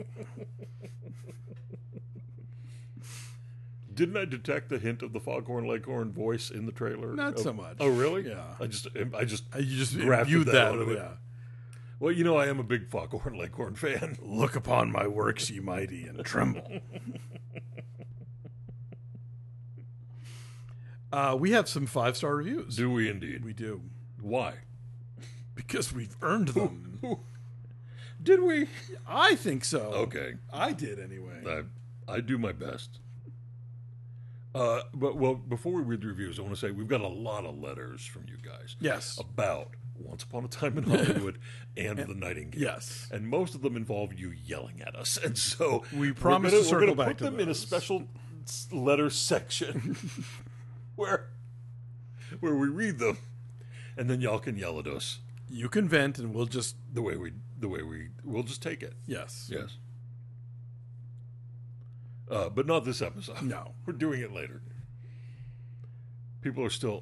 Didn't I detect the hint of the Foghorn Leghorn voice in the trailer? Not so much. Oh, really? Yeah. I just You just grafted viewed that out of it. Yeah. Well, you know, I am a big Foghorn Leghorn fan. Look upon my works, ye mighty, and tremble. We have some 5-star reviews. Do we indeed? We do. Why? Because we've earned them. Did we? I think so. Okay. I did anyway. I do my best. But before we read the reviews, I want to say we've got a lot of letters from you guys. Yes. About Once Upon a Time in Hollywood and The Nightingale. Yes. And most of them involve you yelling at us. And so we promise to circle back put to them those. in a special letter section where we read them, and then y'all can yell at us. You can vent, and we'll just we'll just take it. Yes. Yes. But not this episode. No, we're doing it later. People are still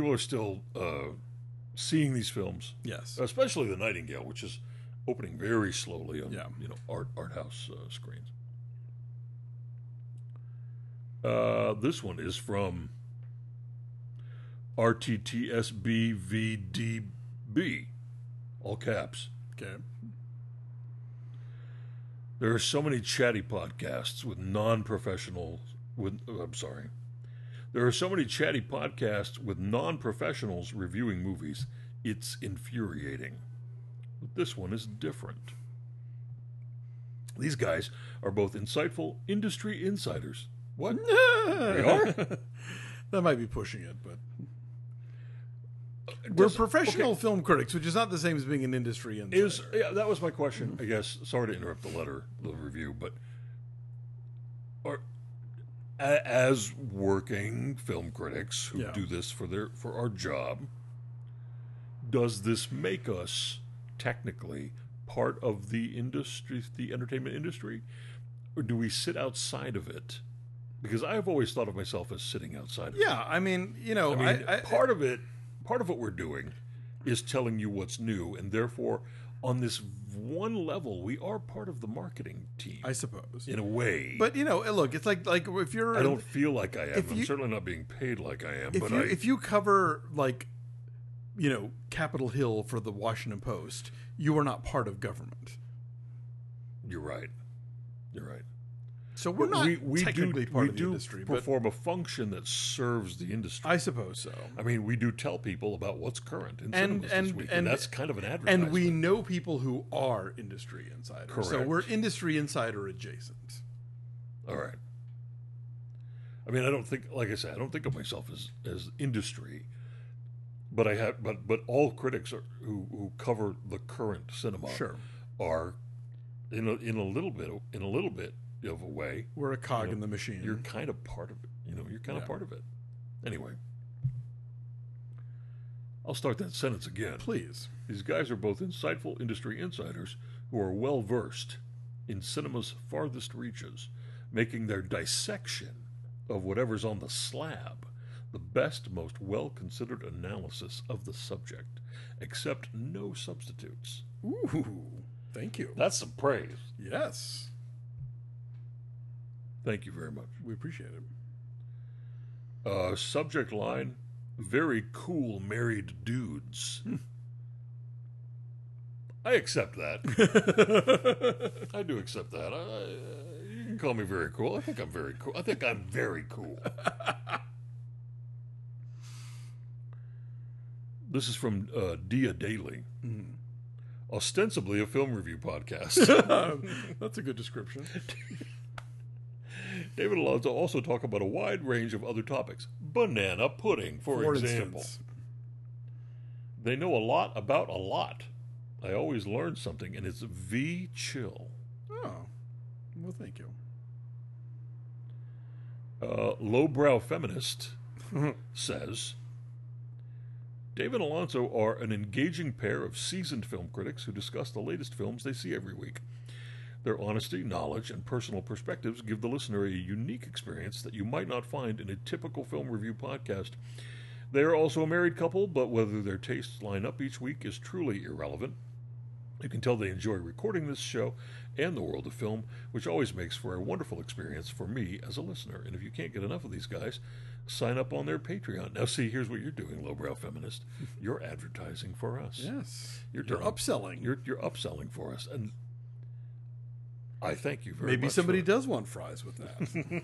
seeing these films. Yes, especially The Nightingale, which is opening very slowly on art house screens. This one is from RTTSBVDB, all caps. Okay. There are so many chatty podcasts with non-professionals. There are so many chatty podcasts with non-professionals reviewing movies. It's infuriating. But this one is different. These guys are both insightful industry insiders. What? They are? That might be pushing it, but... We're professional film critics, which is not the same as being an industry insider. That was my question, I guess. Sorry to interrupt the review, but as working film critics who do this for our job, does this make us technically part of the industry, the entertainment industry, or do we sit outside of it? Because I've always thought of myself as sitting outside of it. Yeah, I mean, part of what we're doing is telling you what's new, and therefore, on this one level, we are part of the marketing team. I suppose, in a way. But look, it's like if you're. I don't feel like I am. I'm certainly not being paid like I am. If you cover Capitol Hill for the Washington Post, you are not part of government. You're right. You're right. So we're not technically part of the industry. We do perform a function that serves the industry. I suppose so. I mean, we do tell people about what's current in cinemas this week, and that's kind of an advertisement. And we know people who are industry insiders. Correct. So we're industry insider adjacent. All right. I mean, I don't think of myself as industry, but but all critics who cover the current cinema are in a little bit of a way. We're a cog in the machine. You're kind of part of it. You're kind of part of it. Anyway. I'll start that sentence again. Please. These guys are both insightful industry insiders who are well versed in cinema's farthest reaches, making their dissection of whatever's on the slab the best, most well-considered analysis of the subject. Accept no substitutes. Ooh, thank you. That's some praise. Yes. Thank you very much. We appreciate it. Subject line, very cool married dudes. I accept that. I do accept that. You can call me very cool. I think I'm very cool. I think I'm very cool. This is from Dia Daily. Ostensibly a film review podcast. That's a good description. David Alonso also talk about a wide range of other topics. Banana pudding, for example. Instance. They know a lot about a lot. I always learn something, and it's chill. Oh, well, thank you. Lowbrow feminist says, David and Alonso are an engaging pair of seasoned film critics who discuss the latest films they see every week. Their honesty, knowledge, and personal perspectives give the listener a unique experience that you might not find in a typical film review podcast. They are also a married couple, but whether their tastes line up each week is truly irrelevant. You can tell they enjoy recording this show and the world of film, which always makes for a wonderful experience for me as a listener. And if you can't get enough of these guys, sign up on their Patreon. Now, see, here's what you're doing, lowbrow feminist. You're advertising for us. Yes. You're upselling. You're upselling for us. And I thank you very much. Maybe somebody does want fries with that.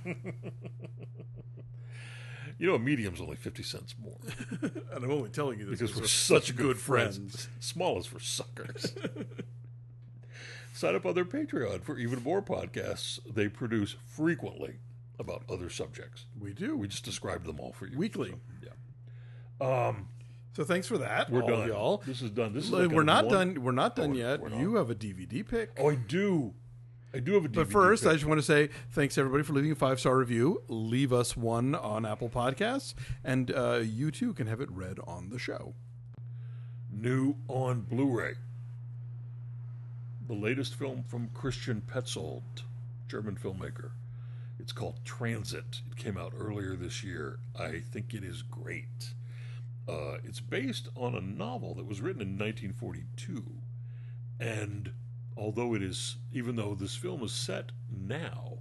You know, a medium's only 50 cents more. And I'm only telling you this because we're such good friends. Small is for suckers. Sign up on their Patreon for even more podcasts they produce frequently about other subjects. We do. We just described them all for you. Weekly. So, yeah. So thanks for that, we're all done. y'all. This is done. This is We're not done. We're not done yet. We're not. You have a DVD pick. Oh, I do. I do have a DVD But first, pick. I I just want to say thanks everybody for leaving a 5-star review. Leave us one on Apple Podcasts, and you too can have it read on the show. New on Blu-ray. The latest film from Christian Petzold, German filmmaker. It's called Transit. It came out earlier this year. I think it is great. It's based on a novel that was written in 1942. And although even though this film is set now,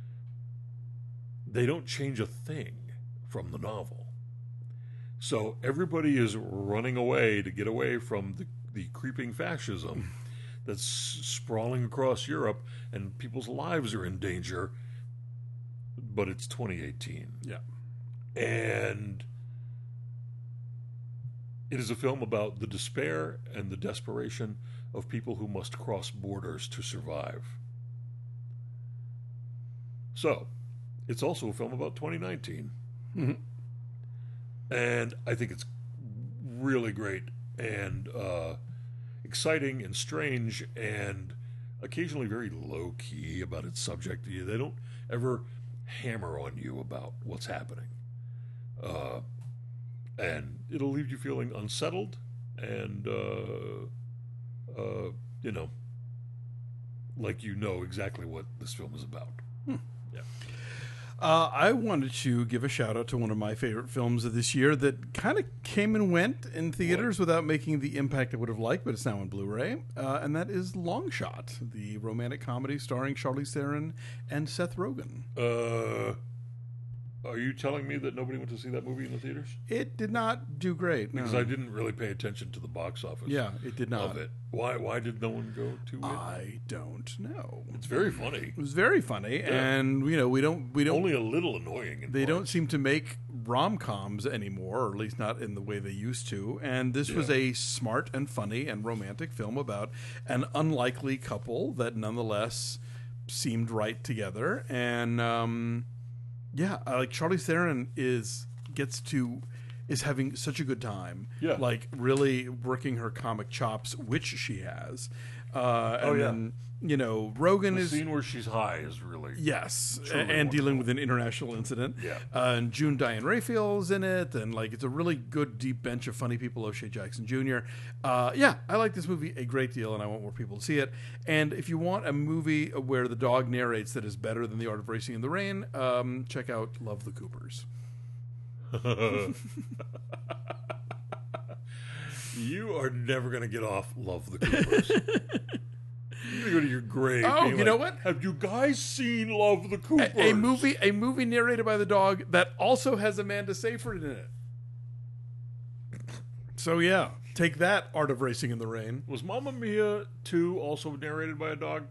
they don't change a thing from the novel. So everybody is running away to get away from the creeping fascism that's sprawling across Europe, and people's lives are in danger, but it's 2018. Yeah. And it is a film about the despair and the desperation of people who must cross borders to survive. So, it's also a film about 2019. Mm-hmm. And I think it's really great and exciting and strange and occasionally very low-key about its subject. They don't ever hammer on you about what's happening. And it'll leave you feeling unsettled and, like you know exactly what this film is about. Yeah. I wanted to give a shout out to one of my favorite films of this year that kind of came and went in theaters without making the impact I would have liked, but it's now on Blu-ray, and that is Long Shot, the romantic comedy starring Charlize Theron and Seth Rogen. Are you telling me that nobody went to see that movie in the theaters? It did not do great. No. Because I didn't really pay attention to the box office. Yeah, it did not. Of it. Why did no one go to it? I don't know. It's very funny. It was very funny, and we don't only a little annoying. They don't seem to make rom-coms anymore, or at least not in the way they used to. And this was a smart and funny and romantic film about an unlikely couple that nonetheless seemed right together. And like Charlize Theron is having such a good time. Yeah. Like really working her comic chops, which she has. Then, Rogan the is... scene where she's high is really... Yes, and dealing with an international incident. Yeah. And June Diane Raphael's in it, and it's a really good deep bench of funny people. O'Shea Jackson Jr. I like this movie a great deal, and I want more people to see it. And if you want a movie where the dog narrates that is better than The Art of Racing in the Rain, check out Love the Coopers. You are never going to get off Love the Coopers. You're going to go to your grave. Oh, you know what? Have you guys seen Love the Coopers? A movie narrated by the dog that also has Amanda Seyfried in it. So yeah, take that, Art of Racing in the Rain. Was Mamma Mia 2 also narrated by a dog?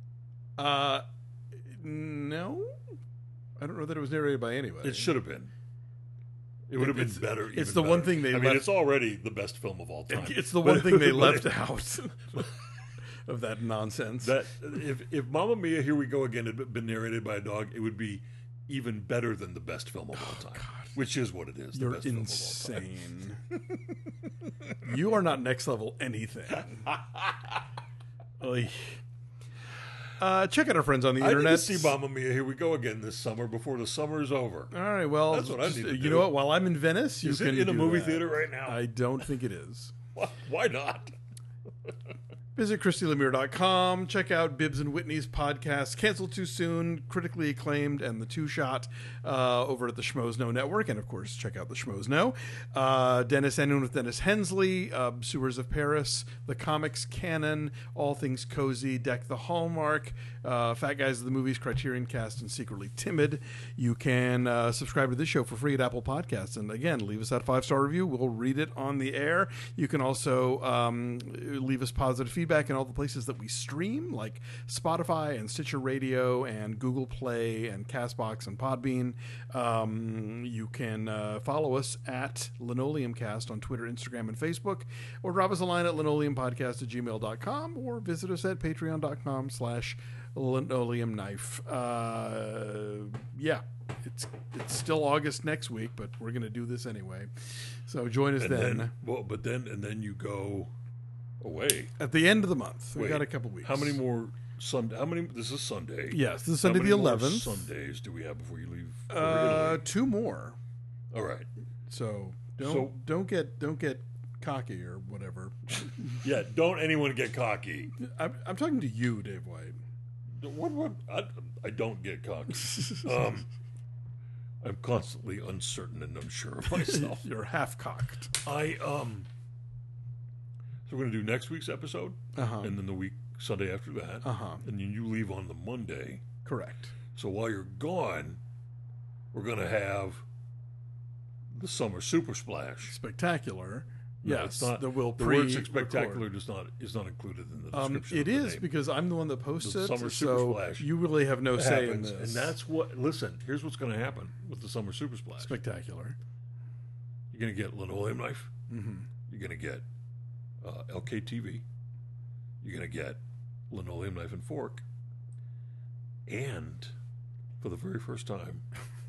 No. I don't know that it was narrated by anybody. It should have been. It would have been better. It's the one thing they left. I mean, it's already the best film of all time. It's the one thing they left out of that nonsense. That if Mamma Mia, Here We Go Again had been narrated by a dog, it would be even better than the best film of all time. God. Which is what it is. You're the best insane. Film of all time. You are not next level anything. Check out our friends on the internet. I need to see Mamma Mia, Here We Go Again this summer before the summer is over. All right, well, that's what I need to do. You know what? While I'm in Venice, you can it in a movie that. theater right now? I don't think it is. Why not? Visit ChristyLemire.com. Check out Bibbs and Whitney's podcast, Canceled Too Soon, critically acclaimed, and the Two Shot over at the Schmoes Know Network. And, of course, check out the Schmoes Know. Dennis Enun with Dennis Hensley, Sewers of Paris, The Comics Canon, All Things Cozy, Deck the Hallmark, Fat Guys of the Movies, Criterion Cast, and Secretly Timid. You can subscribe to this show for free at Apple Podcasts. And, again, leave us that 5-star review. We'll read it on the air. You can also leave us positive feedback in all the places that we stream, like Spotify and Stitcher Radio and Google Play and CastBox and Podbean. You can follow us at LinoleumCast on Twitter, Instagram, and Facebook, or drop us a line at linoleumpodcast@gmail.com, or visit us at patreon.com/linoleumknife. It's still August next week, but we're going to do this anyway. So join us then. Then you go away at the end of the month. We got a couple weeks. How many more Sunday? This is Sunday. Yes, this is Sunday the 11th. Sundays do we have before you leave? 2 more. All right. So don't get cocky or whatever. Yeah, don't anyone get cocky. I'm talking to you, Dave White. What? I don't get cocky. I'm constantly uncertain and unsure of myself. You're half cocked. So we're going to do next week's episode, and then the week Sunday after that, and then you leave on the Monday. Correct. So while you're gone, we're going to have the Summer Super Splash. Spectacular. No, yes, it's not. The word spectacular is not included in the description. It is because I'm the one that posts the it. Summer Super Splash. You really have no say in this. And that's what. Listen, here's what's going to happen with the Summer Super Splash. Spectacular. You're going to get Linoleum Knife. Mm-hmm. You're going to get LKTV. You're going to get Linoleum Knife and Fork. And for the very first time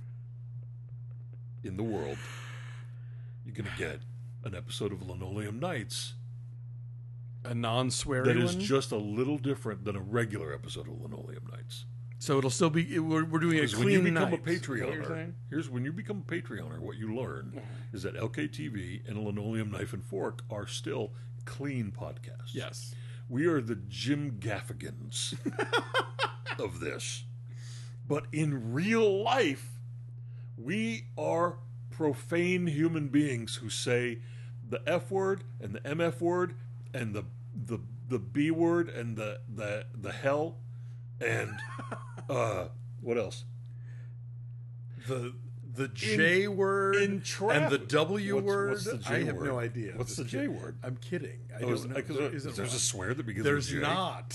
in the world, you're going to get an episode of Linoleum Nights. A non-sweary that is one? just a little different than a regular episode of Linoleum Nights. So it'll still be, we're doing a clean when you become night. a Patreoner, when you become a Patreoner, what you learn is that LKTV and Linoleum Knife and Fork are still clean podcasts. Yes. We are the Jim Gaffigans of this. But in real life, we are profane human beings who say the F word and the MF word and the B word and the hell and what else? The J word and the W word. What's the J I have word? no idea. What's the J word? I'm kidding. I don't know. Is there a swear that begins There's with J? not.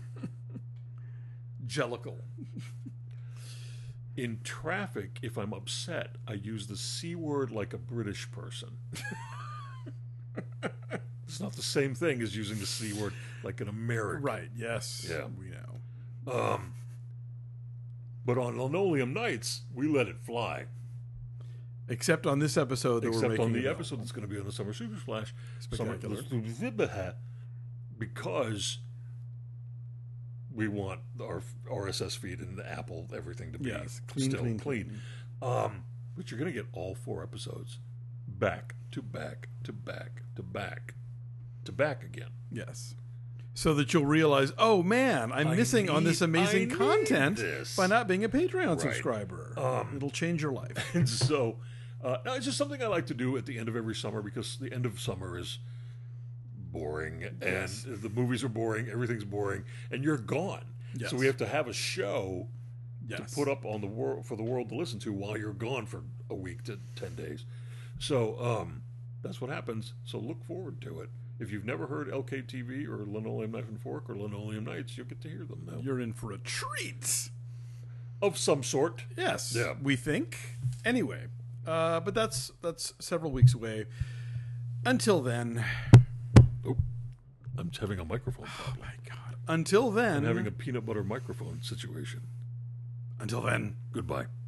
Jellicle. In traffic, if I'm upset, I use the C word like a British person. It's not the same thing as using the C word like an American. Right, yes. Yeah. We know. But on Linoleum Nights, we let it fly. Except on this episode that we're making. Except on the episode that's going to be on the Summer Super Splash. Spectacular. Because we want our RSS feed and the Apple, everything to be clean. But you're going to get all 4 episodes back to back to back to back to back again. Yes. So that you'll realize, oh man, I'm missing on this amazing content by not being a Patreon subscriber. It'll change your life. And so, it's just something I like to do at the end of every summer, because the end of summer is boring, and the movies are boring, everything's boring, and you're gone. So we have to have a show to put up on for the world to listen to while you're gone for a week to 10 days. So that's what happens. So look forward to it. If you've never heard LKTV or Linoleum Knife and Fork or Linoleum Nights, you'll get to hear them now. You're in for a treat. Of some sort. Yes, we think. Anyway, but that's several weeks away. Until then... Oh, I'm having a microphone problem. Oh, my God. Until then... I'm having a peanut butter microphone situation. Until then, goodbye.